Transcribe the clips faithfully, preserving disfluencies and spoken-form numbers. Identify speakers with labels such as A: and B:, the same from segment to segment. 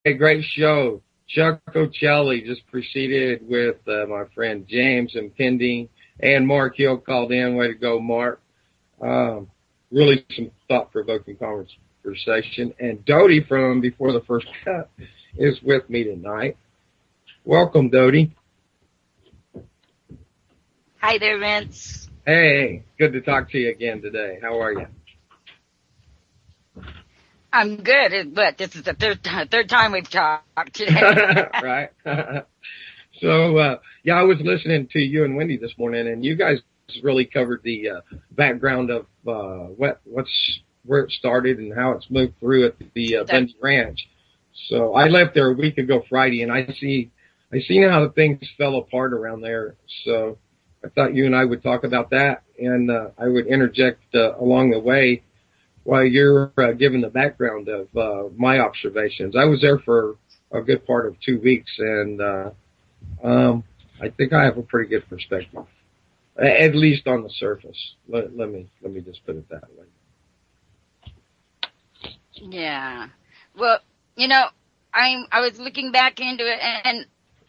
A: great show. Chuck Ocelli just proceeded with uh, my friend James Impending, and Mark Hill called in. Way to go, Mark. Um, really some thought-provoking conversation. And Dodie from Before the First Cut is with me tonight. Welcome, Dodie.
B: Hi there, Vince.
A: Hey, good to talk to you again today. How are you?
B: I'm good, but this is the third third time we've talked today.
A: Right. So, uh, yeah, I was listening to you and Wendy this morning, and you guys really covered the uh, background of uh, what what's where it started and how it's moved through at the uh, Bundy Ranch. So I left there a week ago Friday, and I see I see how the things fell apart around there. So I thought you and I would talk about that, and uh, I would interject uh, along the way while you're uh, giving the background of uh, my observations. I was there for a good part of two weeks, and uh, um, I think I have a pretty good perspective, at least on the surface. Let, let me let me just put it that way.
B: Yeah. Well, you know, I I was looking back into it, and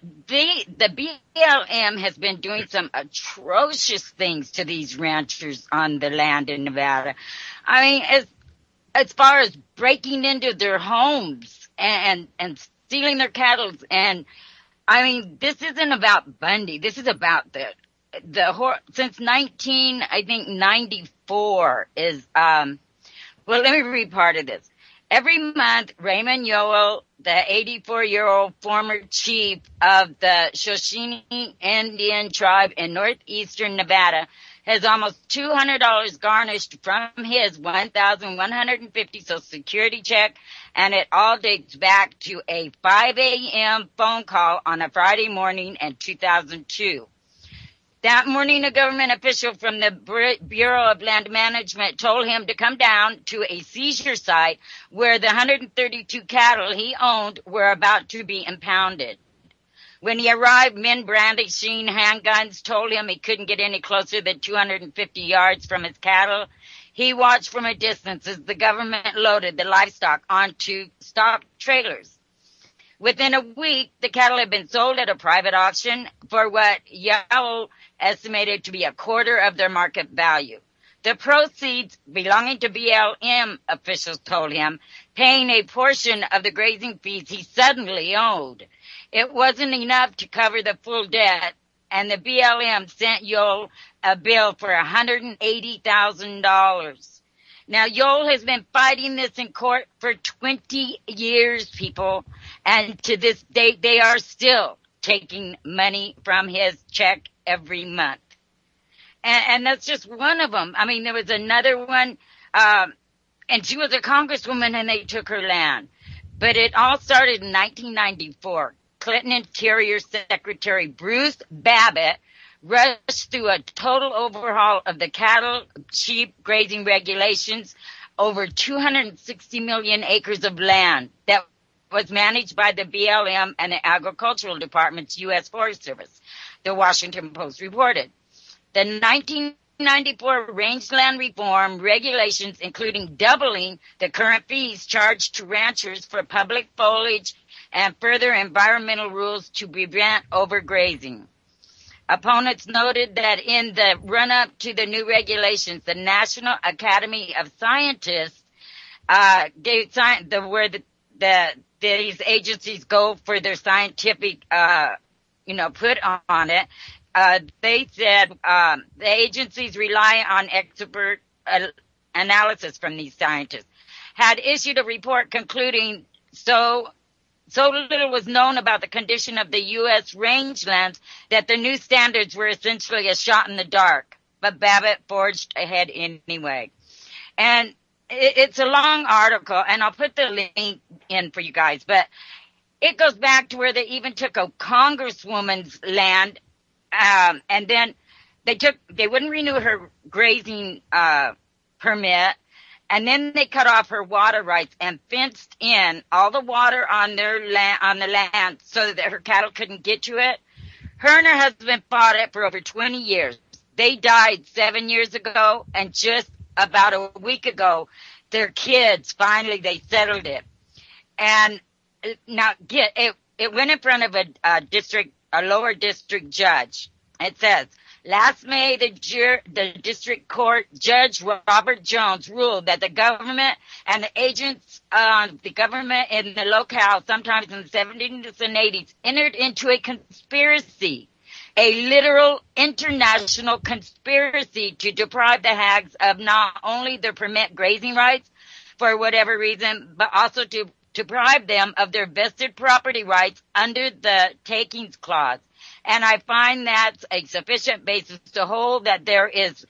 B: the the B L M has been doing some atrocious things to these ranchers on the land in Nevada. I mean, as as far as breaking into their homes and and stealing their cattle, and I mean, this isn't about Bundy. This is about the the since nineteen I think ninety-four is um. Well, let me read part of this. Every month, Raymond Yoel, the eighty-four-year-old former chief of the Shoshone Indian tribe in northeastern Nevada, has almost two hundred dollars garnished from his one thousand one hundred fifty Social Security check, and it all dates back to a five a.m. phone call on a Friday morning in two thousand two. That morning, a government official from the Bureau of Land Management told him to come down to a seizure site where the one hundred thirty-two cattle he owned were about to be impounded. When he arrived, men brandishing handguns told him he couldn't get any closer than two hundred fifty yards from his cattle. He watched from a distance as the government loaded the livestock onto stock trailers. Within a week, the cattle had been sold at a private auction for what Yoel estimated to be a quarter of their market value. The proceeds belonging to B L M, officials told him, paying a portion of the grazing fees he suddenly owed. It wasn't enough to cover the full debt, and the B L M sent Yoel a bill for one hundred eighty thousand dollars. Now, Yoel has been fighting this in court for twenty years, people, and to this date, they are still taking money from his check every month. And, and that's just one of them. I mean, there was another one, um, and she was a congresswoman, and they took her land. But it all started in nineteen ninety-four. Clinton Interior Secretary Bruce Babbitt rushed through a total overhaul of the cattle, sheep grazing regulations over two hundred sixty million acres of land that was managed by the B L M and the Agricultural Department's U S Forest Service, the Washington Post reported. The nineteen ninety-four rangeland reform regulations, including doubling the current fees charged to ranchers for public foliage and further environmental rules to prevent overgrazing. Opponents noted that in the run-up to the new regulations, the National Academy of Scientists, uh, gave sci- the where the, the these agencies go for their scientific, uh, you know, put on it. Uh, they said um, the agencies rely on expert uh, analysis from these scientists. Had issued a report concluding so. So little was known about the condition of the U S rangelands that the new standards were essentially a shot in the dark. But Babbitt forged ahead anyway. And it, it's a long article, and I'll put the link in for you guys. But it goes back to where they even took a congresswoman's land, um, and then they took they wouldn't renew her grazing uh, permit. And then they cut off her water rights and fenced in all the water on their land, on the land, so that her cattle couldn't get to it. Her and her husband fought it for over twenty years. They died seven years ago, and just about a week ago, their kids finally they settled it. And now get it. It went in front of a, a district, a lower district judge. It says, last May, the, jur- the district court judge Robert Jones ruled that the government and the agents of uh, the government in the locale, sometimes in the seventies and eighties, entered into a conspiracy, a literal international conspiracy to deprive the hags of not only their permit grazing rights for whatever reason, but also to deprive them of their vested property rights under the takings clause. And I find that's a sufficient basis to hold that there is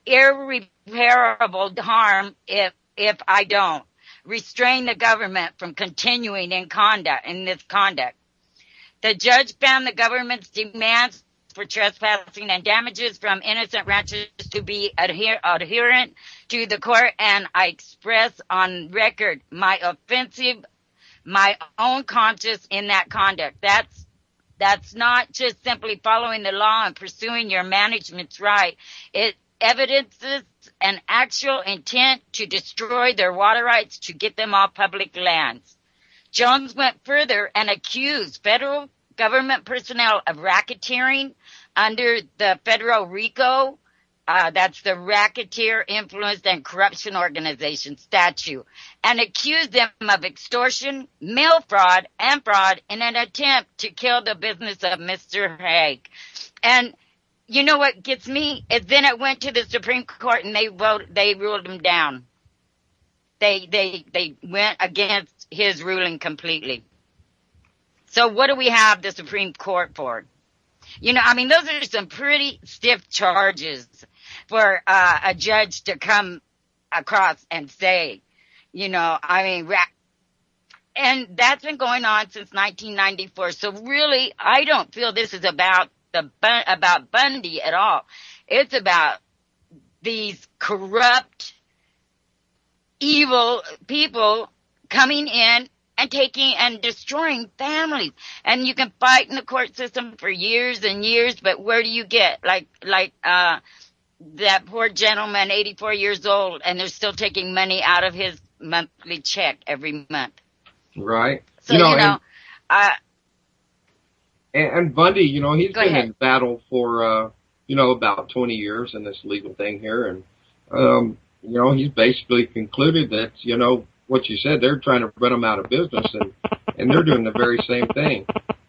B: irreparable harm if if I don't restrain the government from continuing in conduct in this conduct. The judge found the government's demands for trespassing and damages from innocent ranchers to be adher- adherent to the court, and I express on record my offensive, my own conscience in that conduct. That's That's not just simply following the law and pursuing your management's right. It evidences an actual intent to destroy their water rights to get them off public lands. Jones went further and accused federal government personnel of racketeering under the federal RICO, uh, that's the Racketeer Influenced and Corruption Organization statute, and accused them of extortion, mail fraud, and fraud in an attempt to kill the business of Mister Hague. And you know what gets me? Is then it went to the Supreme Court and they voted, they ruled him down. They, they, they went against his ruling completely. So what do we have the Supreme Court for? You know, I mean, those are some pretty stiff charges for uh, a judge to come across and say, you know, I mean, ra- and that's been going on since nineteen ninety-four. So really, I don't feel this is about the about Bundy at all. It's about these corrupt, evil people coming in and taking and destroying families. And you can fight in the court system for years and years, but where do you get? Like, like, uh, that poor gentleman, eighty-four years old, and they're still taking money out of his monthly check every month.
A: Right.
B: So,
A: you know,
B: you know,
A: and,
B: uh,
A: and, and Bundy, you know, he's been
B: ahead.
A: in battle for, uh, you know, about twenty years in this legal thing here. And, um, you know, he's basically concluded that, you know, what you said, they're trying to run him out of business, and, and they're doing the very same thing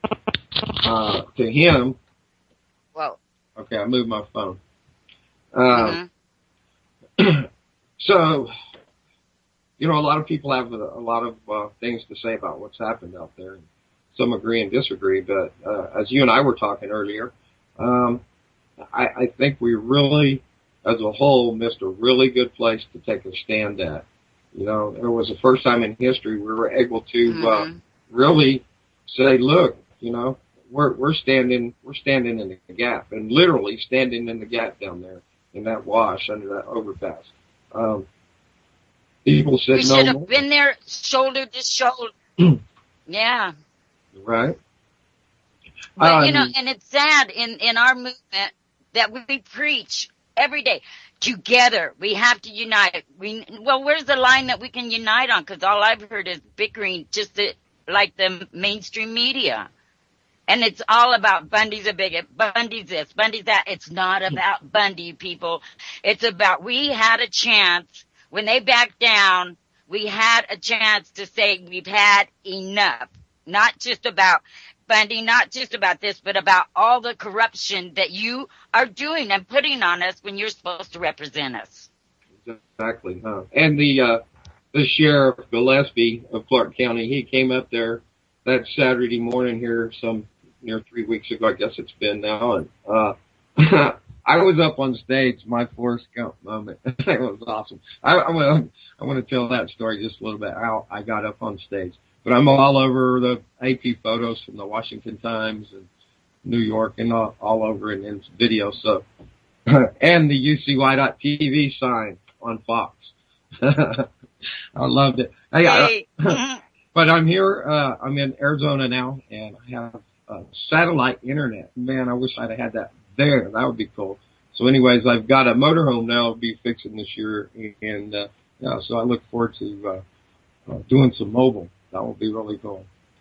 A: uh, to him.
B: Whoa.
A: Okay, I moved my phone. Uh, mm-hmm. So, you know, a lot of people have a, a lot of uh, things to say about what's happened out there. Some agree and disagree, but uh, as you and I were talking earlier, um, I, I think we really, as a whole, missed a really good place to take a stand at. You know, it was the first time in history we were able to mm-hmm. uh, really say, look, you know, we're we're standing we're standing in the gap, and literally standing in the gap down there in that wash under that overpass. Um, people said
B: we
A: no.
B: We should have been there shoulder to shoulder. Yeah.
A: Right.
B: But
A: um,
B: you know, and it's sad in in our movement that we preach every day. Together, we have to unite. We well, where's the line that we can unite on? Because all I've heard is bickering, just to, like the mainstream media, and it's all about Bundy's a bigot, Bundy's this, Bundy's that. It's not about Bundy, people. It's about we had a chance when they backed down. We had a chance to say we've had enough. Not just about Bundy, not just about this, but about all the corruption that you are doing and putting on us when you're supposed to represent us.
A: Exactly, huh? And the uh, the sheriff Gillespie of Clark County, he came up there that Saturday morning here, some near three weeks ago, I guess it's been now, and uh, I was up on stage, my Forrest Gump moment. It was awesome. I, I want I want to tell that story just a little bit how I got up on stage. But I'm all over the A P photos from the Washington Times and New York and all, all over in, in video. So, and the U C Y T V sign on Fox. I loved it. Hey,
B: hey.
A: I, but I'm here. Uh, I'm in Arizona now, and I have uh, satellite internet. Man, I wish I'd have had that there. That would be cool. So, anyways, I've got a motorhome now I'll be fixing this year, and uh, yeah, so I look forward to uh, uh, doing some mobile. That will be really cool.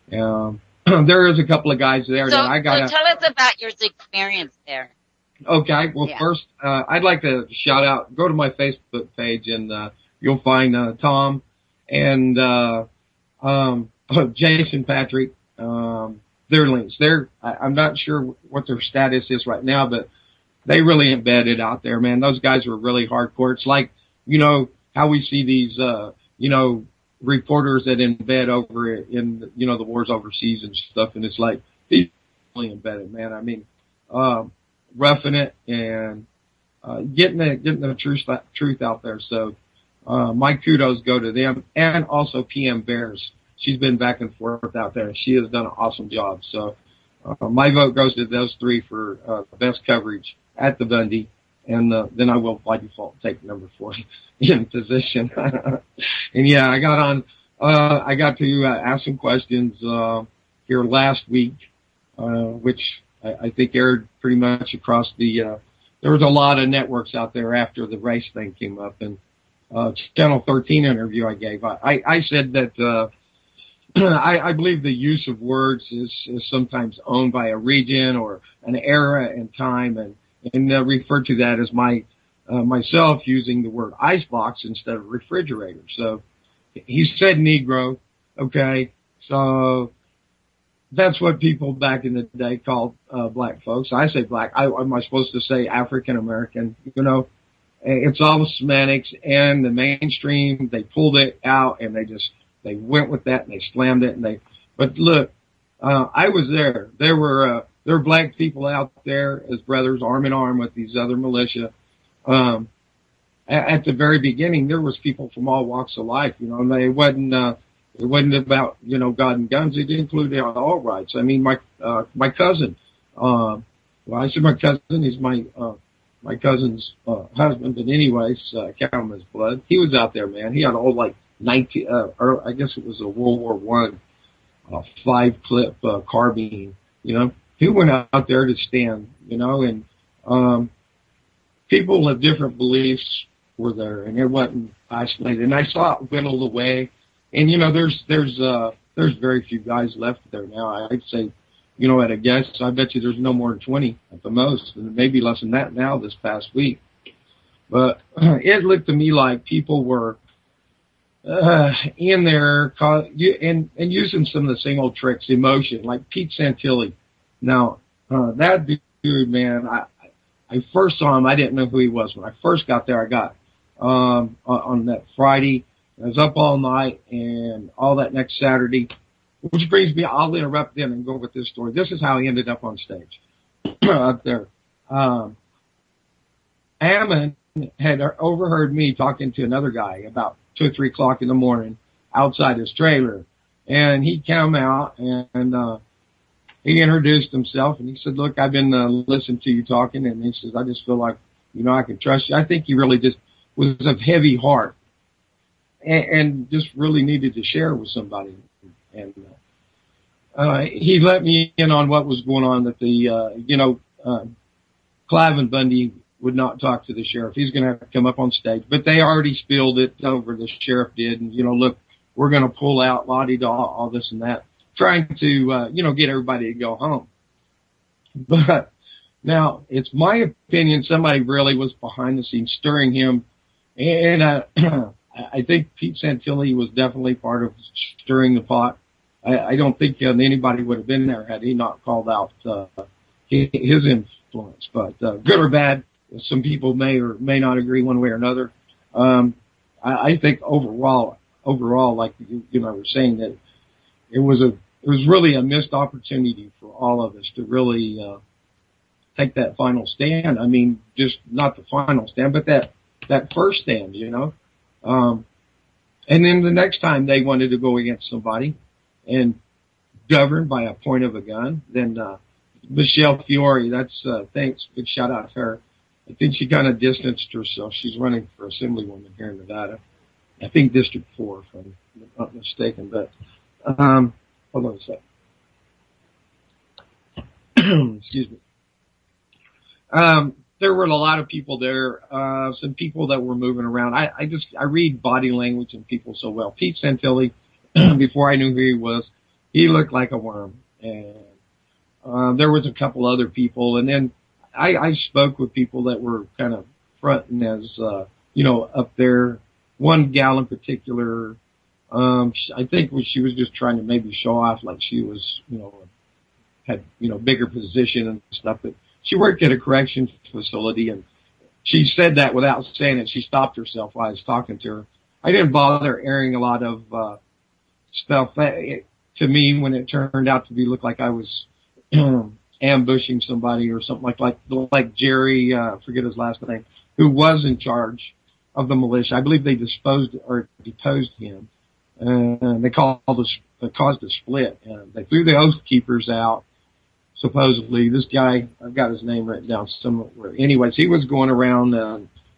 A: Um, there is a couple of guys there
B: So,
A: that I got.
B: so tell us about your experience there.
A: Okay, well,
B: Yeah.
A: first, uh, I'd like to shout out, go to my Facebook page and, uh, you'll find, uh, Tom and, uh, um, Jason Patrick, um, their links. They're, I, I'm not sure what their status is right now, but they really embedded out there, man. Those guys were really hardcore. It's like, you know, how we see these, uh, you know, reporters that embed over in, you know, the wars overseas and stuff. And it's like, these really embedded, man. I mean, um, roughing it and, uh, getting the, getting the truth, truth out there. So, uh, my kudos go to them and also P M Bears. She's been back and forth out there. She has done an awesome job. So, uh, my vote goes to those three for, uh, best coverage at the Bundy. And, uh, then I will by default take number four in position. And yeah, I got on, uh, I got to, uh, ask some questions, uh, here last week, uh, which, I think aired pretty much across the, uh, there was a lot of networks out there after the race thing came up, and, uh, Channel thirteen interview I gave. I, I said that, uh, I, I believe the use of words is, is sometimes owned by a region or an era and time, and, and uh, refer to that as my, uh, myself using the word icebox instead of refrigerator. So he said Negro. Okay. So, that's what people back in the day called, uh, black folks. I say black. I, am I supposed to say African American? You know, it's all semantics and the mainstream. They pulled it out and they just, they went with that and they slammed it and they, but look, uh, I was there. There were, uh, there were black people out there as brothers arm in arm with these other militia. Um, at, at the very beginning, there was people from all walks of life, you know, and they wasn't, uh, it wasn't about, you know, God and guns. It included all rights. I mean, my, uh, my cousin, uh, well, I said my cousin, he's my, uh, my cousin's, uh, husband, but anyways, uh, count him as blood. He was out there, man. He had an old, like, nineteen, uh, or I guess it was a World War One, uh, five clip, uh, carbine, you know. He went out there to stand, you know, and, um, people of different beliefs were there, and it wasn't isolated. And I saw it whittled away. And, you know, there's, there's, uh, there's very few guys left there now. I'd say, you know, at a guess, I bet you there's no more than twenty at the most, and maybe less than that now this past week. But uh, it looked to me like people were, uh, in there, and, and using some of the same old tricks, emotion, like Pete Santilli. Now, uh, that dude, man, I, I first saw him, I didn't know who he was. When I first got there, I got, um, on that Friday, I was up all night and all that next Saturday, which brings me, I'll interrupt them and go with this story. This is how he ended up on stage up there. Um, Ammon had overheard me talking to another guy about two or three o'clock in the morning outside his trailer. And he came out and, uh, he introduced himself and he said, look, I've been, uh, listening to you talking. And he says, I just feel like, you know, I can trust you. I think he really just was of heavy heart. And just really needed to share with somebody. And, uh, he let me in on what was going on, that the, uh, you know, uh, Cliven Bundy would not talk to the sheriff. He's going to have to come up on stage, but they already spilled it over. The sheriff did. And, you know, look, we're going to pull out la-di-da, all this and that, trying to, uh, you know, get everybody to go home. But now it's my opinion, somebody really was behind the scenes stirring him. And, uh, I think Pete Santilli was definitely part of stirring the pot. I, I don't think uh, anybody would have been there had he not called out uh, his influence. But uh, good or bad, some people may or may not agree one way or another. Um, I, I think overall, overall, like you, you know, were saying that it was a, it was really a missed opportunity for all of us to really uh, take that final stand. I mean, just not the final stand, but that that first stand, you know. Um, and then the next time they wanted to go against somebody and govern by a point of a gun, then, uh, Michelle Fiore, that's, uh, thanks, big shout out to her. I think she kind of distanced herself. She's running for assemblywoman here in Nevada. I think District four, if I'm not mistaken, but, um, hold on a second. Excuse me. Um, There were a lot of people there, uh, some people that were moving around. I, I just, I read body language and people so well. Pete Santilli, before I knew who he was, he looked like a worm. And uh, there was a couple other people, and then I, I spoke with people that were kind of fronting as, uh, you know, up there. One gal in particular, um, I think she was just trying to maybe show off like she was, you know, had, you know, bigger position and stuff. But she worked at a corrections facility, and she said that without saying it. She stopped herself while I was talking to her. I didn't bother airing a lot of uh, stuff that, it, to me when it turned out to be look like I was ambushing somebody or something like like like Jerry, uh, forget his last name, who was in charge of the militia. I believe they disposed or deposed him. Uh, they called us, uh, caused a split. Uh, they threw the Oath Keepers out. Supposedly, this guy, I've got his name written down somewhere. Anyways, he was going around uh,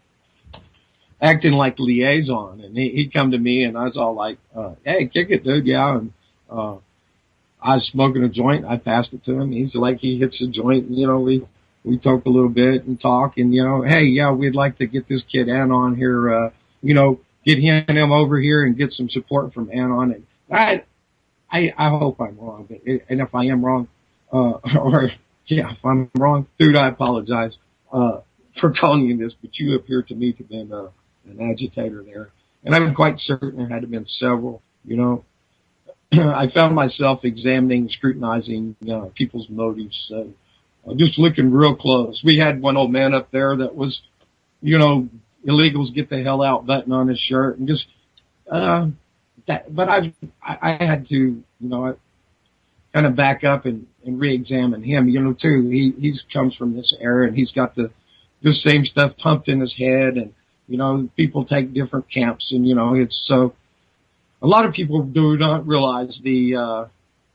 A: acting like liaison, and he, he'd come to me, and I was all like, uh, "Hey, kick it, dude, yeah." And uh, I was smoking a joint. I passed it to him. He's like, he hits a joint, and you know, we we talk a little bit and talk, and you know, hey, yeah, we'd like to get this kid Anon here, uh, you know, get him him over here and get some support from Anon. And I, I, I hope I'm wrong, but it, and if I am wrong. Uh, or, yeah, if I'm wrong, dude, I apologize, uh, for calling you this, but you appear to me to have been, uh, an agitator there. And I'm quite certain there had to have been several, you know. I found myself examining, scrutinizing, uh, people's motives, uh, just looking real close. We had one old man up there that was, you know, illegals get the hell out button on his shirt and just, uh, that, but I, I, I had to, you know, I, kind of back up and, and re-examine him, you know, too. He, he comes from this era and he's got the, the same stuff pumped in his head, and, you know, people take different camps, and, you know, it's so, a lot of people do not realize the, uh,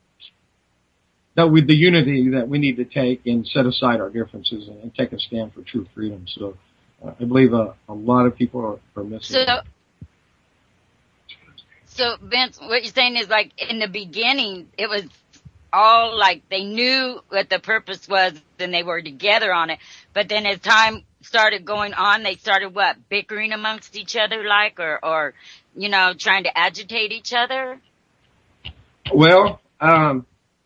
A: that with the unity that we need to take and set aside our differences and, and take a stand for true freedom. So uh, I believe a, a lot of people are, are missing
B: so,
A: that.
B: So Vince, what you're saying is like in the beginning, it was all like they knew what the purpose was and they were together on it. But then as time started going on, they started what, bickering amongst each other like, or, or, you know, trying to agitate each other?
A: Well, um,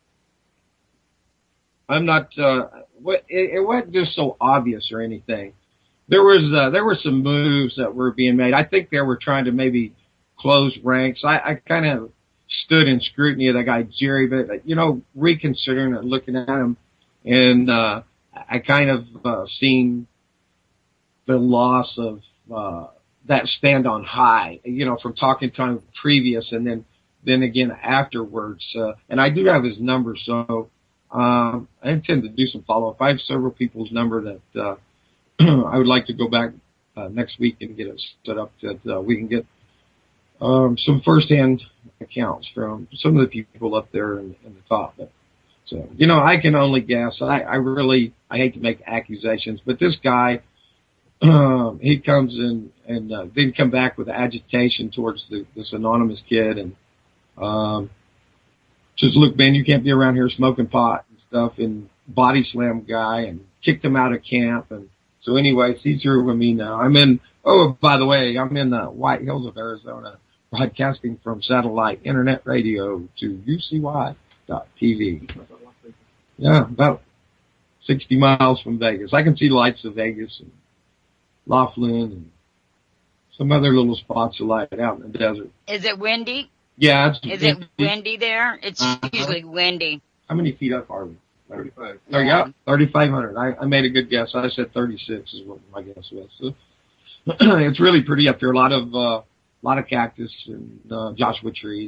A: I'm not, uh, what, it, it wasn't just so obvious or anything. There was, uh, there were some moves that were being made. I think they were trying to maybe close ranks. I, I kind of stood in scrutiny of that guy, Jerry, but, you know, reconsidering and looking at him, and, uh, I kind of, uh, seen the loss of, uh, that stand on high, you know, from talking to him previous and then, then again afterwards. Uh, and I do have his number, so, um, I intend to do some follow up. I have several people's number that, uh, I would like to go back, uh, next week and get it set up that, uh, we can get, um, some firsthand accounts from some of the people up there in, in the top. But, so, you know, I can only guess. I, I really, I hate to make accusations, but this guy, um, he comes in and, uh, then come back with agitation towards the, this anonymous kid and, um, says, look, man, you can't be around here smoking pot and stuff, and body slam guy and kicked him out of camp. And so anyways, he's here with me now. I'm in, oh, by the way, I'm in the White Hills of Arizona, broadcasting from satellite internet radio to U C Y dot T V. Yeah, about sixty miles from Vegas. I can see lights of Vegas and Laughlin and some other little spots of light out in the desert.
B: Is it windy?
A: Yeah. It's
B: Is it windy there? It's uh-huh. usually windy.
A: How many feet up are we? thirty-five. Oh, yeah, thirty-five hundred. I, I made a good guess. I said thirty-six is what my guess was. So, it's really pretty up there. A lot of, uh, a lot of cactus and, uh, Joshua trees.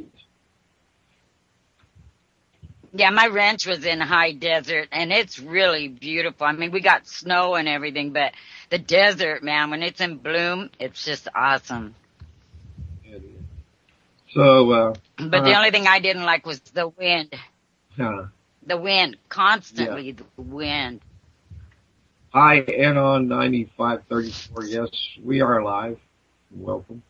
B: Yeah, my ranch was in high desert, and it's really beautiful. I mean, we got snow and everything, but the desert, man, when it's in bloom, it's just awesome.
A: So, uh,
B: but the uh, only thing I didn't like was the wind.
A: Uh,
B: the wind, constantly
A: yeah.
B: the wind.
A: Hi, Anon ninety-five thirty-four. Yes, we are alive. Welcome.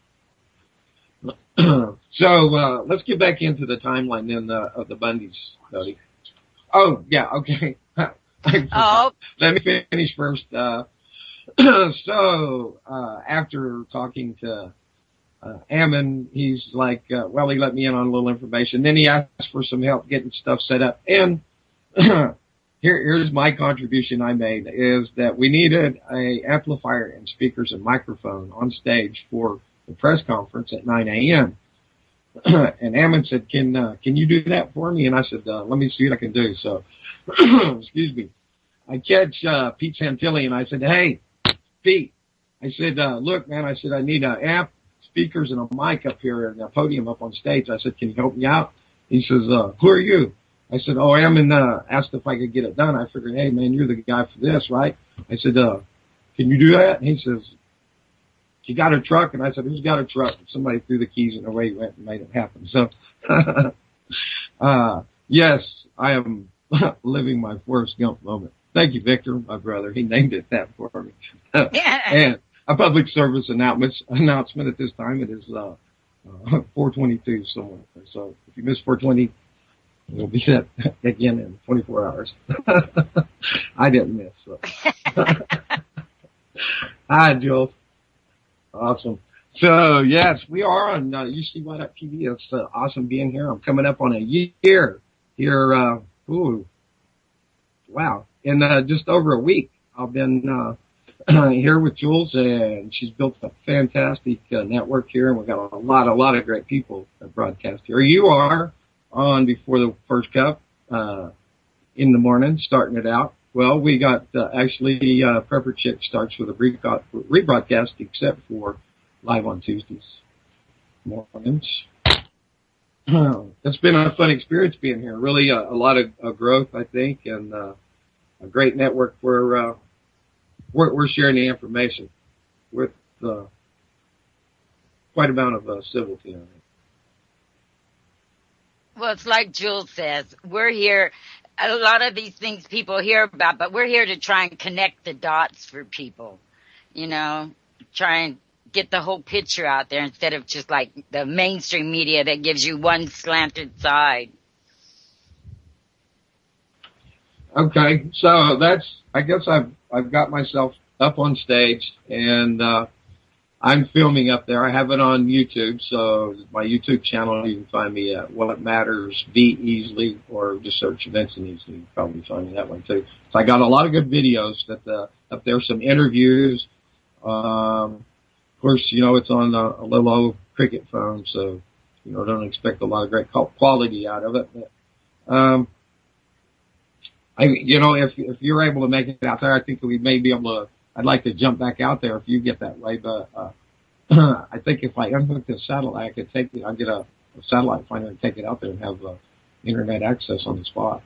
A: So, uh, let's get back into the timeline then, uh, of the Bundys, buddy. Oh, yeah, okay.
B: Oh.
A: Let me finish first. Uh, so, uh, after talking to, uh, Ammon, he's like, uh, well, he let me in on a little information. Then he asked for some help getting stuff set up. And here, here's my contribution I made is that we needed a amplifier and speakers and microphone on stage for the press conference at nine a.m. And Ammon said, can, uh, can you do that for me? And I said, uh, let me see what I can do. So, excuse me. I catch, uh, Pete Santilli and I said, hey, Pete, I said, uh, look, man, I said, I need an amp, speakers and a mic up here and a podium up on stage. I said, can you help me out? He says, uh, who are you? I said, oh, Ammon, uh, asked if I could get it done. I figured, hey, man, you're the guy for this, right? I said, uh, can you do that? And he says, you got a truck? And I said, who's got a truck? Somebody threw the keys and away he went and made it happen. So, uh, yes, I am living my Forrest Gump moment. Thank you, Victor, my brother. He named it that for me. And a public service announcement, announcement at this time. It is, uh, uh four twenty-two somewhere. So if you miss four twenty, it'll be that again in twenty-four hours. I didn't miss. So. Hi, Joel. Awesome. So, yes, we are on uh, U C Y dot T V. It's uh, awesome being here. I'm coming up on a year here. Uh, ooh, wow. In uh, just over a week, I've been uh, here with Jules, and she's built a fantastic uh, network here, and we've got a lot, a lot of great people that broadcast here. You are on Before the First Cup uh, in the morning, starting it out. Well, we got uh, actually uh, Prepper Chick starts with a rebroadcast, except for live on Tuesdays mornings. It's been a fun experience being here. Really, uh, a lot of uh, growth, I think, and uh, a great network where uh, we're, we're sharing the information with uh, quite a amount of uh, civility on it.
B: Well, it's like Jules says, we're here. A lot of these things people hear about, but we're here to try and connect the dots for people, you know, try and get the whole picture out there instead of just like the mainstream media that gives you one slanted side.
A: Okay, so that's, I guess I've, I've got myself up on stage and, uh, I'm filming up there. I have it on YouTube, so my YouTube channel, you can find me at What Matters V Easley, or just search Vince and Easley. You can probably find me that one too. So I got a lot of good videos that uh, up there, some interviews. Um, of course, you know, it's on a, a little old cricket phone, so, you know, don't expect a lot of great quality out of it. But, um, I, you know, if, if you're able to make it out there, I think we may be able to, I'd like to jump back out there if you get that way, but uh, I think if I unhook this satellite, I could take it. I'll get a, a satellite finder and take it out there and have uh, internet access on the spot.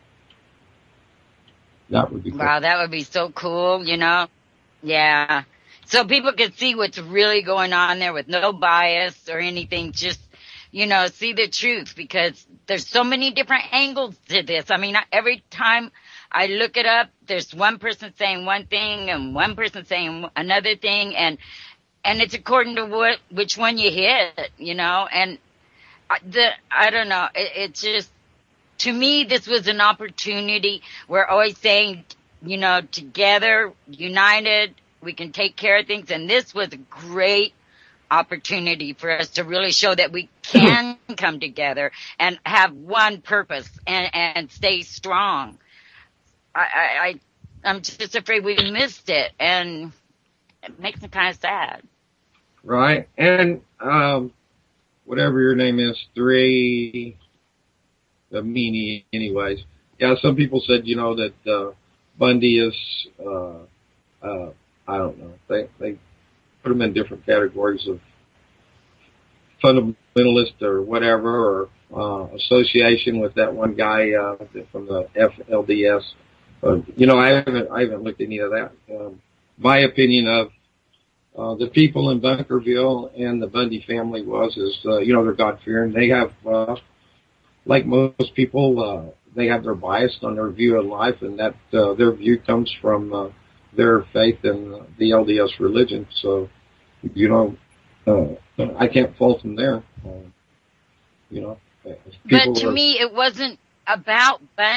A: That would be cool.
B: Wow, that would be so cool, you know? Yeah. So people can see what's really going on there with no bias or anything, just, you know, see the truth, because there's so many different angles to this. I mean, every time I look it up, there's one person saying one thing and one person saying another thing, and and it's according to what which one you hit, you know. And the I don't know, it, it's just, to me, this was an opportunity. We're always saying, you know, together, united, we can take care of things, and this was a great opportunity for us to really show that we can come together and have one purpose and and stay strong. I, I, I'm just afraid we missed it, and it makes me kind of sad.
A: Right. And, um, whatever your name is, three, the meanie anyways. Yeah, some people said, you know, that, uh, Bundy is, uh, uh, I don't know. They, they put him in different categories of fundamentalist or whatever, or, uh, association with that one guy, uh, from the F L D S. Uh, you know, I haven't, I haven't looked at any of that. Um, my opinion of, uh, the people in Bunkerville and the Bundy family was, is, uh, you know, they're God-fearing. They have, uh, like most people, uh, they have their bias on their view of life, and that, uh, their view comes from, uh, their faith in the L D S religion. So, you know, uh, I can't fault them there. Uh, you know,
B: but to are, me, it wasn't about Bundy.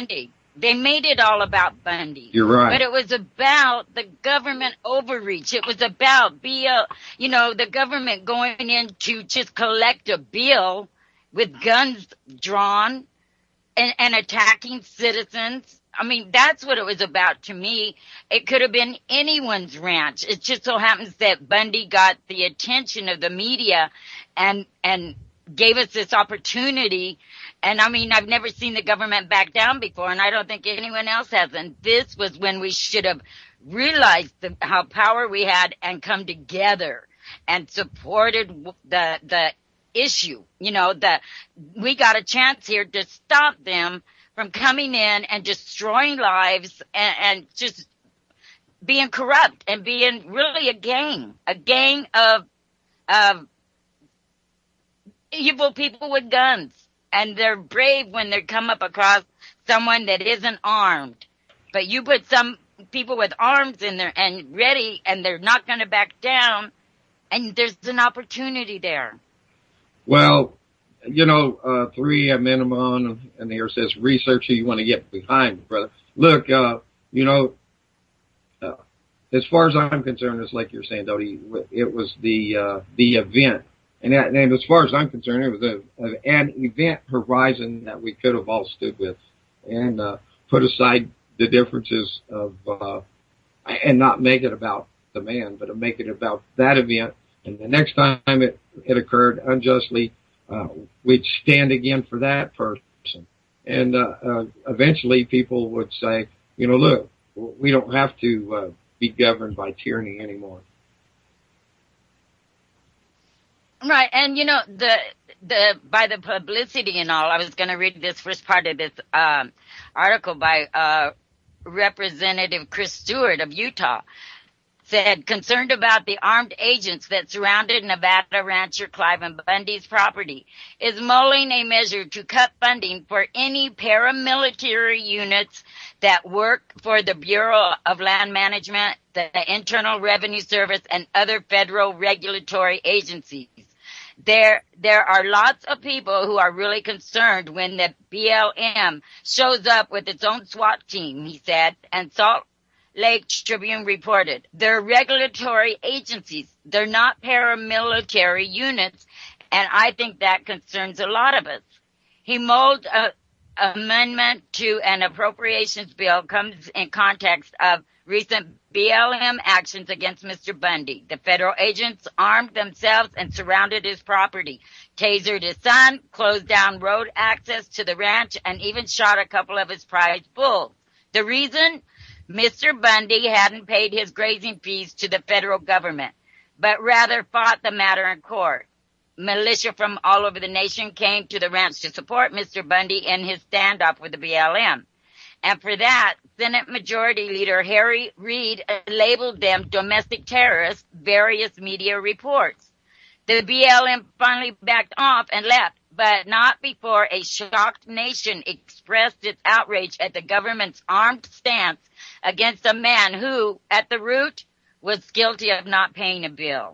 B: They made it all about Bundy.
A: You're right.
B: But it was about the government overreach. It was about B L, you know, the government going in to just collect a bill with guns drawn and, and attacking citizens. I mean, that's what it was about to me. It could have been anyone's ranch. It just so happens that Bundy got the attention of the media and, and gave us this opportunity. And I mean, I've never seen the government back down before, and I don't think anyone else has. And this was when we should have realized the, how power we had and come together and supported the the issue. You know, that we got a chance here to stop them from coming in and destroying lives and, and just being corrupt and being really a gang, a gang of of evil people with guns. And they're brave when they come up across someone that isn't armed. But you put some people with arms in there and ready, and they're not going to back down, and there's an opportunity there.
A: Well, you know, uh, three at minimum, and here says researcher you want to get behind, brother. Look, uh, you know, uh, as far as I'm concerned, it's like you're saying, Dodie, it was the uh, the event. And, that, and as far as I'm concerned, it was a, a, an event horizon that we could have all stood with and uh, put aside the differences of, uh, and not make it about the man, but to make it about that event. And the next time it, it occurred unjustly, uh, we'd stand again for that person. And uh, uh, eventually people would say, you know, look, we don't have to uh, be governed by tyranny anymore.
B: Right, and you know, the the by the publicity and all, I was going to read this first part of this um, article by uh, Representative Chris Stewart of Utah. Said, concerned about the armed agents that surrounded Nevada rancher Cliven Bundy's property, is mulling a measure to cut funding for any paramilitary units that work for the Bureau of Land Management, the Internal Revenue Service, and other federal regulatory agencies. There, there are lots of people who are really concerned when the B L M shows up with its own SWAT team, he said, and Salt Lake Tribune reported. They're regulatory agencies. They're not paramilitary units, and I think that concerns a lot of us. He mulled a amendment to an appropriations bill comes in context of recent B L M actions against Mister Bundy. The federal agents armed themselves and surrounded his property, tasered his son, closed down road access to the ranch, and even shot a couple of his prize bulls. The reason? Mister Bundy hadn't paid his grazing fees to the federal government, but rather fought the matter in court. Militia from all over the nation came to the ranch to support Mister Bundy in his standoff with the B L M. And for that, Senate Majority Leader Harry Reid labeled them domestic terrorists, various media reports. The B L M finally backed off and left, but not before a shocked nation expressed its outrage at the government's armed stance against a man who, at the root, was guilty of not paying a bill.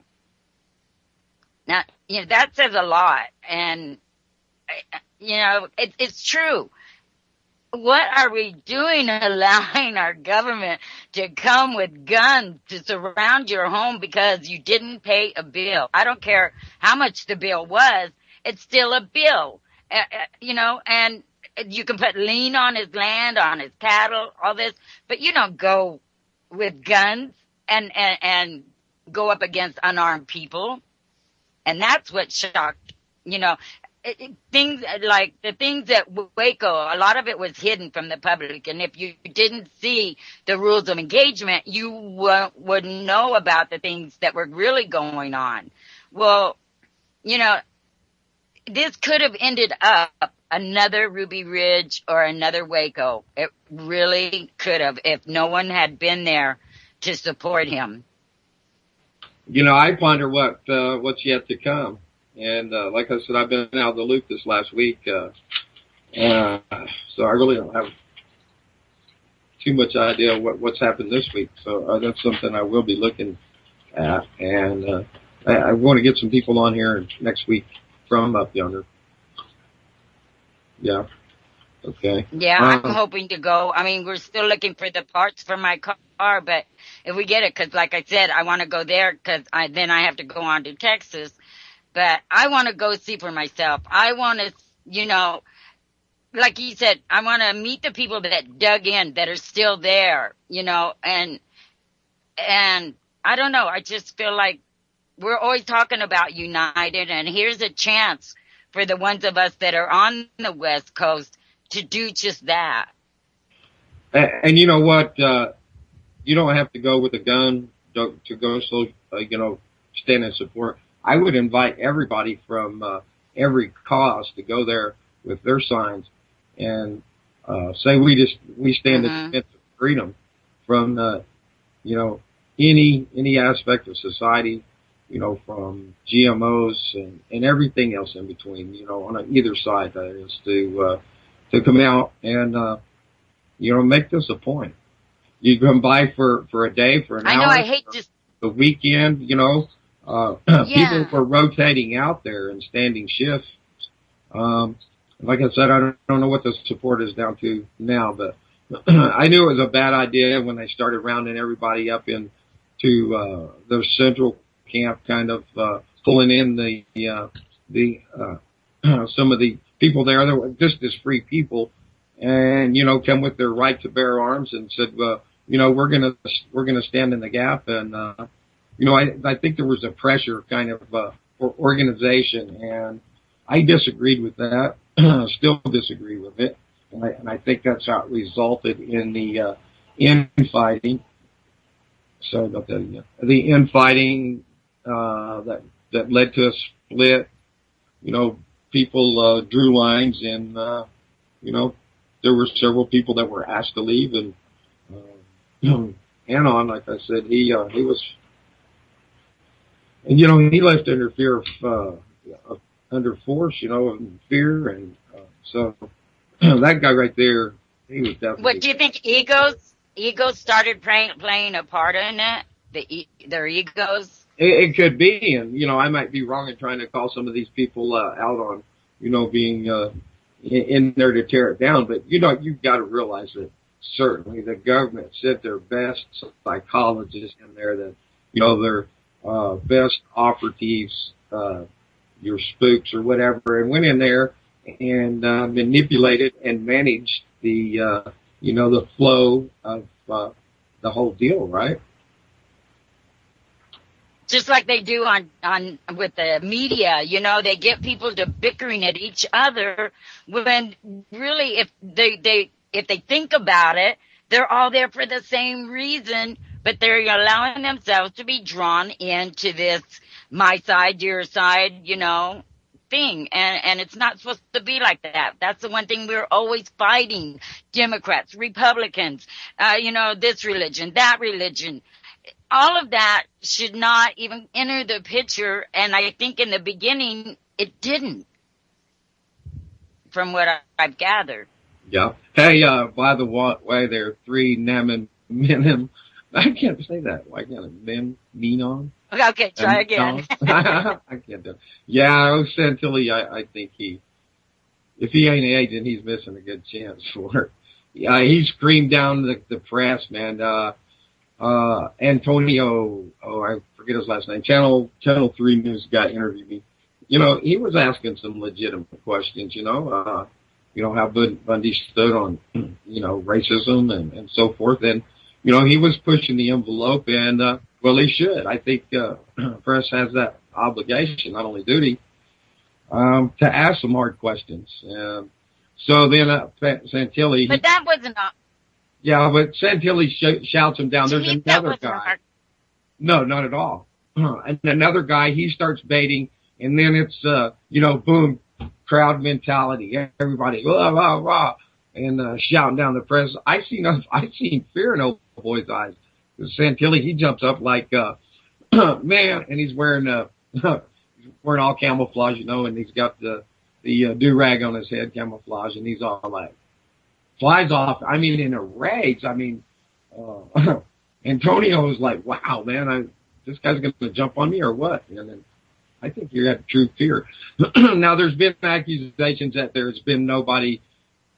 B: Now, you know, that says a lot, and, you know, it, it's true. What are we doing allowing our government to come with guns to surround your home because you didn't pay a bill? I don't care how much the bill was. It's still a bill, uh, you know, and you can put lien on his land, on his cattle, all this, but you don't go with guns and, and, and go up against unarmed people. And that's what shocked, you know, it, it, things like the things at Waco, a lot of it was hidden from the public. And if you didn't see the rules of engagement, you w- wouldn't know about the things that were really going on. Well, you know, this could have ended up another Ruby Ridge or another Waco. It really could have if no one had been there to support him.
A: You know, I ponder what uh, what's yet to come. And uh, like I said, I've been out of the loop this last week. Uh, uh, so I really don't have too much idea what, what's happened this week. So uh, that's something I will be looking at. And uh, I, I want to get some people on here next week from up yonder. Yeah. Okay.
B: Yeah,
A: Um,
B: I'm hoping to go. I mean, we're still looking for the parts for my car, but if we get it, because like I said, I want to go there because I, then I have to go on to Texas. But I want to go see for myself. I want to, you know, like you said, I want to meet the people that dug in, that are still there, you know, and, and I don't know. I just feel like we're always talking about united, and here's a chance for the ones of us that are on the West Coast to do just that.
A: and, and you know what? Uh, you don't have to go with a gun to, to go, so uh, you know, stand in support. I would invite everybody from uh, every cause to go there with their signs and uh, say we just we stand
B: Mm-hmm.
A: in defense of freedom from uh, you know any any aspect of society, you know, from G M Os and, and everything else in between, you know, on either side, that is, to uh, to come out and uh, you know, make this a point. You come by for for a day, for an
B: I know
A: hour,
B: I hate just
A: the weekend, you know. Uh,
B: Yeah.
A: people were rotating out there and standing shifts. Um, like I said, I don't, I don't know what the support is down to now, but I knew it was a bad idea when they started rounding everybody up into uh, the central camp, kind of uh, pulling in the uh, the uh, some of the people there that were just as free people, and you know, come with their right to bear arms and said, well, you know, we're gonna we're gonna stand in the gap, and uh, you know, I I think there was a pressure kind of uh, for organization, and I disagreed with that. Still disagree with it, and I, and I think that's how it resulted in the uh, infighting. Sorry about that. The infighting uh, that that led to a split. You know, people uh, drew lines, and uh, you know, there were several people that were asked to leave, and uh, Anon, like I said, he uh, he was, and you know, he left under fear of, uh, of under force, you know, and fear, and uh, so that guy right there, he was definitely.
B: What do you think? Egos, egos started playing playing a part in it. The e- their egos.
A: It, it could be, and you know, I might be wrong in trying to call some of these people uh, out on, you know, being uh, in, in there to tear it down. But you know, you've got to realize that certainly the government sent their best psychologists in there, that you know, their uh, best operatives, uh, your spooks or whatever, and went in there and uh, manipulated and managed the, uh, you know, the flow of uh, the whole deal, right?
B: Just like they do on, on with the media, you know, they get people to bickering at each other when really if they, they if they think about it, they're all there for the same reason, but they're allowing themselves to be drawn into this my side, your side, you know, thing. And, and it's not supposed to be like that. That's the one thing we're always fighting. Democrats, Republicans, uh, you know, this religion, that religion. All of that should not even enter the picture, and I think in the beginning it didn't, from what I, I've gathered.
A: Yeah. Hey, uh, by the way, there are three Naman Minim. I can't say that. Why can't I? Mem, Menon?
B: Okay, try again.
A: I can't do it. Yeah, Santilli, I, I think he, if he ain't an agent, he's missing a good chance for it. Yeah, he screamed down the, the press, man. Uh, Uh, Antonio, oh, I forget his last name, Channel, Channel three News guy interviewed me. You know, he was asking some legitimate questions, you know, uh, you know, how Bundy stood on, you know, racism and, and so forth. And, you know, he was pushing the envelope, and, uh, well, he should. I think, uh, press has that obligation, not only duty, um, to ask some hard questions. Um, so then, uh, Santilli.
B: But that wasn't a,
A: Yeah, but Santilli sh- shouts him down. There's another guy.
B: Hard.
A: No, not at all. And another guy, he starts baiting, and then it's, uh, you know, boom, crowd mentality. Everybody, wah, wah, wah, and uh, shouting down the press. I seen, I seen fear in old boy's eyes. Santilli, he jumps up like, uh, man, and he's wearing, uh, he's wearing all camouflage, you know, and he's got the the uh, do rag on his head, camouflage, and he's all like. Flies off. I mean, in a rage. I mean, uh, Antonio was like, wow, man, I, this guy's going to jump on me or what? And then I think you had true fear. Now, there's been accusations that there's been nobody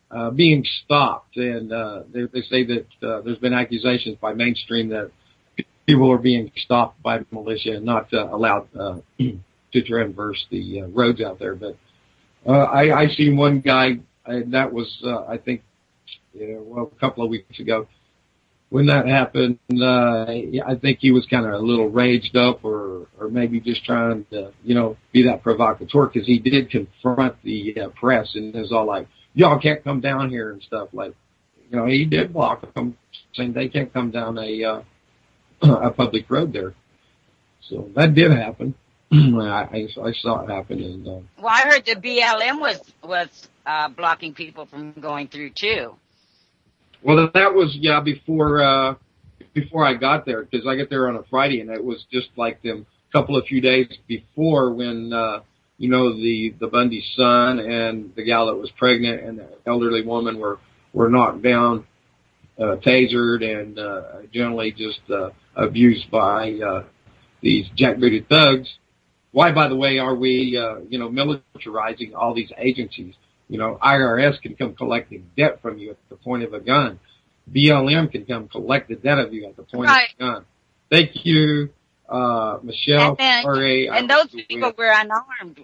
A: uh, being stopped, and uh, they, they say that uh, there's been accusations by mainstream that people are being stopped by militia and not uh, allowed uh, to traverse the uh, roads out there. But uh, I, I seen one guy, and that was uh, I think, you know, well, a couple of weeks ago. When that happened, uh, I think he was kind of a little raged up, or, or maybe just trying to, you know, be that provocateur, because he did confront the uh, press and was all like, y'all can't come down here and stuff. Like, you know, he did block them, saying they can't come down a, uh, a public road there. So that did happen. I, I, I saw it happen. And, uh,
B: well, I heard the B L M was, was, uh, blocking people from going through too.
A: Well, that was, yeah, before, uh, before I got there, because I got there on a Friday, and it was just like them couple of few days before when, uh, you know, the, the Bundy son and the gal that was pregnant and the elderly woman were, were knocked down, uh, tasered, and, uh, generally just, uh, abused by, uh, these jackbooted thugs. Why, by the way, are we, uh, you know, militarizing all these agencies? You know, I R S can come collecting debt from you at the point of a gun. B L M can come collect the debt of you at the point
B: right.
A: of a gun. Thank you, uh, Michelle.
B: And, then,
A: Ray,
B: and those people were unarmed.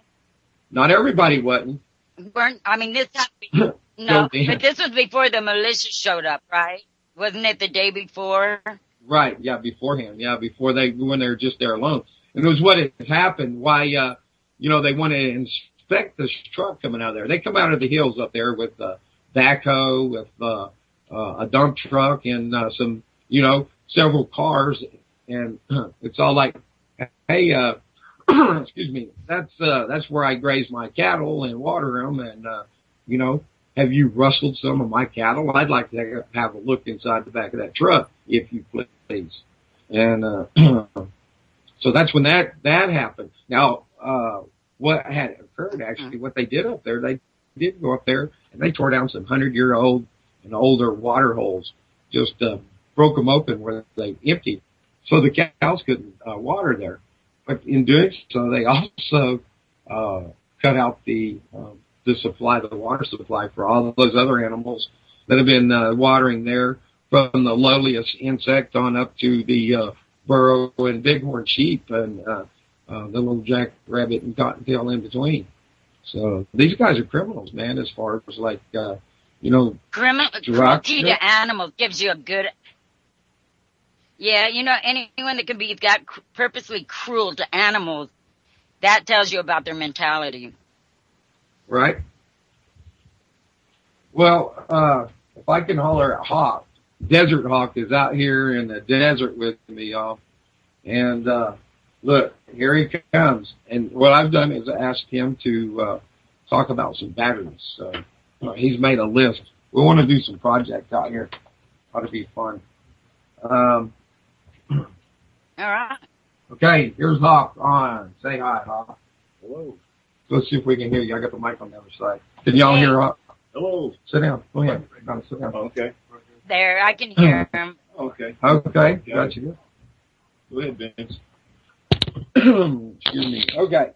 A: Not everybody wasn't.
B: Weren't, I mean, this happened. No, but this was before the militia showed up, right? Wasn't it the day before?
A: Right, yeah, beforehand. Yeah, before they, when they were just there alone. And it was what had happened, why, uh, you know, they wanted to inspect this truck coming out of there. They come out of the hills up there with a backhoe, with uh, uh, a dump truck, and uh, some, you know, several cars. And uh, it's all like, hey, uh, excuse me, that's uh, that's where I graze my cattle and water them. And, uh, you know, have you rustled some of my cattle? I'd like to have a look inside the back of that truck, if you please. And uh, so that's when that that happened. Now, uh, what had occurred, actually, what they did up there, they did go up there and they tore down some hundred-year-old and older water holes, just uh, broke them open where they emptied, so the cows couldn't uh, water there. But in doing so, they also uh, cut out the um, the supply, the water supply for all those other animals that have been uh, watering there, from the lowliest insect on up to the uh, burro and bighorn sheep and uh, uh, the little jackrabbit and cottontail in between. So these guys are criminals, man, as far as like, uh, you know.
B: Criminal, cruelty to animals gives you a good. Yeah, you know, anyone that can be that purposely cruel to animals, that tells you about their mentality.
A: Right. Well, uh, if I can holler at Hawk, Desert Hawk is out here in the desert with me, y'all. And, uh, look, here he comes. And what I've done is asked him to, uh, talk about some batteries. Uh, he's made a list. We want to do some projects out here. Ought to be fun. Um,
B: all right.
A: Okay, here's Hawk on. Say hi, Hawk. Hello. Let's see if we can hear you. I got the mic on the other side. Can y'all
B: hey.
A: hear Hawk?
C: Hello.
A: Sit down. Go ahead. No, sit down.
C: Oh, okay.
B: There, I can hear him.
C: Okay.
A: Okay. Got you.
C: Go ahead, Vince.
A: Excuse me. Okay.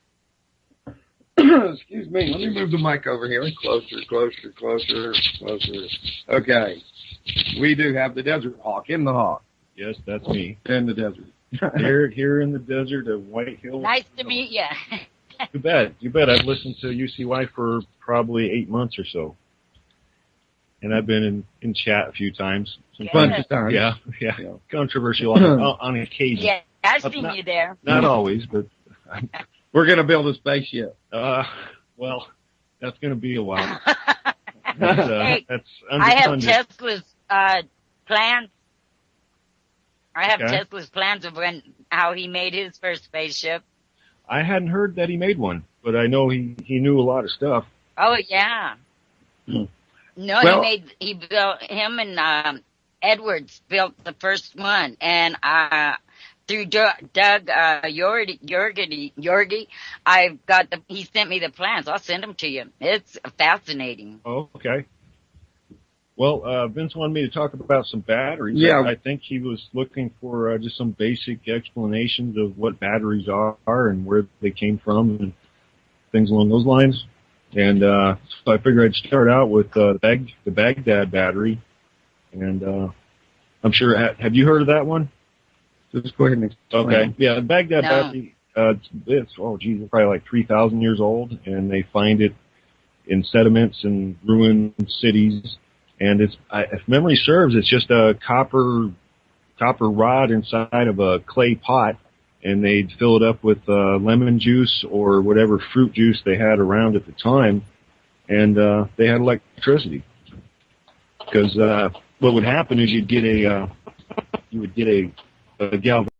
A: Excuse me. Let me move the mic over here. Closer, closer, closer, closer. Okay. We do have the Desert Hawk in the Hawk.
C: Yes, that's me.
A: In the desert.
C: here, here in the desert of White Hill.
B: Nice to meet you.
C: You bet. You bet. I've listened to U C Y for probably eight months or so. And I've been in, in chat a few times.
A: A bunch of times.
C: Yeah, yeah. yeah. Controversial on, on occasion.
B: Yeah, I've seen
C: not,
B: you there.
C: Not always, but.
A: We're going to build a spaceship.
C: Uh, well, that's going to be a while. That's, uh,
B: hey,
C: that's
B: I have Tesla's uh, plans. I have
C: okay.
B: Tesla's plans of when how he made his first spaceship.
C: I hadn't heard that he made one, but I know he, he knew a lot of stuff.
B: Oh, yeah.
A: Hmm.
B: No,
A: well,
B: he made, he built, him and um, Edwards built the first one. And uh, through Doug uh, Yorgi, Yorgi, Yorgi, I've got the, he sent me the plans. I'll send them to you. It's fascinating.
C: Oh, okay. Well, uh, Vince wanted me to talk about some batteries.
A: Yeah.
C: I, I think he was looking for uh, just some basic explanations of what batteries are and where they came from and things along those lines. And uh, so I figured I'd start out with uh, the, Bag- the Baghdad battery. And uh, I'm sure, ha- have you heard of that one?
A: Just go ahead and explain.
C: Okay. Yeah, the Baghdad
B: No.
C: battery, uh, it's, it's, oh, geez, it's probably like three thousand years old, and they find it in sediments and ruined cities. And it's, I, if memory serves, it's just a copper copper rod inside of a clay pot, and they'd fill it up with uh, lemon juice or whatever fruit juice they had around at the time, and uh, they had electricity. Because uh, what would happen is you'd get a uh, you would get a, a galvanic